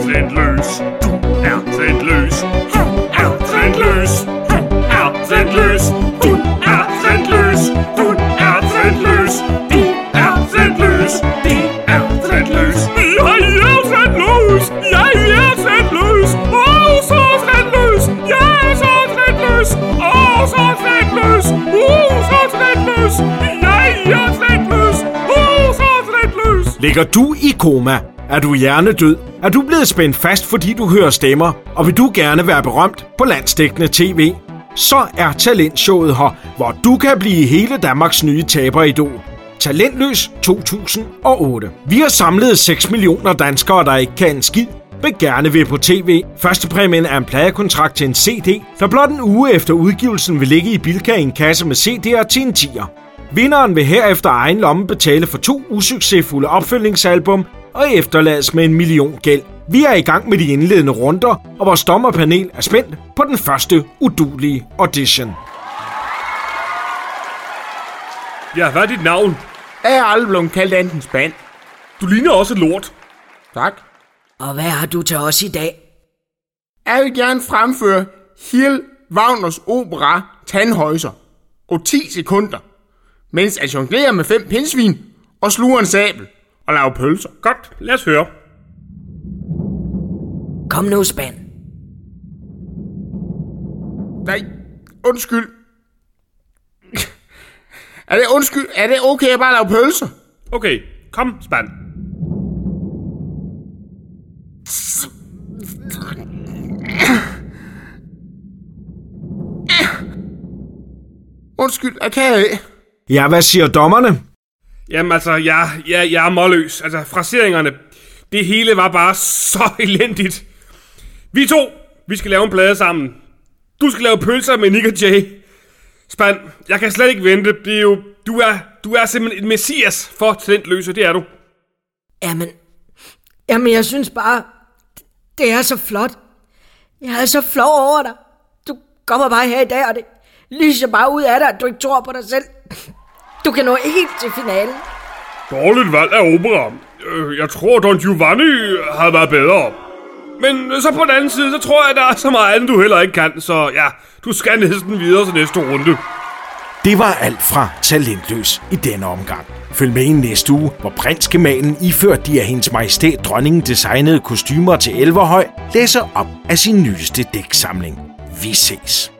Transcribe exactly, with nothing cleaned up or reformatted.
talentløs. Du er talentløs. Han er talentløs. Han er talentløs. Du er talentløs. Du er talentløs. De er talentløs. De er talentløs. Jeg er talentløs. Jeg er talentløs. Åh, så talentløs. Jeg er så talentløs. Åh, så talentløs. Åh, så talentløs. Jeg er talentløs. Åh, så talentløs. Ligger du i koma? Er du hjernedød? Er du blevet spændt fast, fordi du hører stemmer? Og vil du gerne være berømt på landsdækkende tv? Så er Talentshowet her, hvor du kan blive hele Danmarks nye taberidol. Talentløs to tusind og otte. Vi har samlet seks millioner danskere, der ikke kan en skid, men gerne vil på tv. Førstepræmien er en pladekontrakt til en C D, der blot en uge efter udgivelsen vil ligge i Bilka i en kasse med C D'er til en tier. Vinderen vil herefter egen lomme betale for to usuccesfulde opfølgningsalbum og efterlades med en million gæld. Vi er i gang med de indledende runder, og vores dommerpanel er spændt på den første uduelige audition. Ja, hvad er dit navn? Jeg er aldrig blevet kaldt anden spand. Du ligner også lort. Tak. Og hvad har du til os i dag? Jeg vil gerne fremføre hele Wagners opera Tannhäuser og ti sekunder, mens jeg jonglerer med fem pindsvin og sluger en sabel og laver pølser. Godt, lad os høre. Kom nu, Spand. Nej, undskyld. Er det undskyld? Er det okay, at jeg bare laver pølser? Okay, kom, Spand. Undskyld, jeg kan ikke. Ja, hvad siger dommerne? Jamen altså, jeg, jeg, jeg er målløs. Altså, fraseringerne, det hele var bare så elendigt. Vi to, vi skal lave en plade sammen. Du skal lave pølser med Nick og Jay. Spand, jeg kan slet ikke vente. Det er jo, du er, du er simpelthen et messias for talentløse, det er du. Jamen, jamen jeg synes bare, det er så flot. Jeg er så flov over dig. Du kommer bare her i dag, og det lyser bare ud af dig, at du ikke tror på dig selv. Du kan nå helt til finalen. Dårligt valg af opera. Jeg tror, Don Giovanni havde været bedre. Men så på den anden side, så tror jeg, der er så meget andet, du heller ikke kan. Så ja, du skal næsten videre til næste runde. Det var alt fra Talentløs i denne omgang. Følg med i næste uge, hvor prinsgemalen iført de af hendes majestæt dronningen designede kostymer til Elverhøj læser op af sin nyeste dæksamling. Vi ses.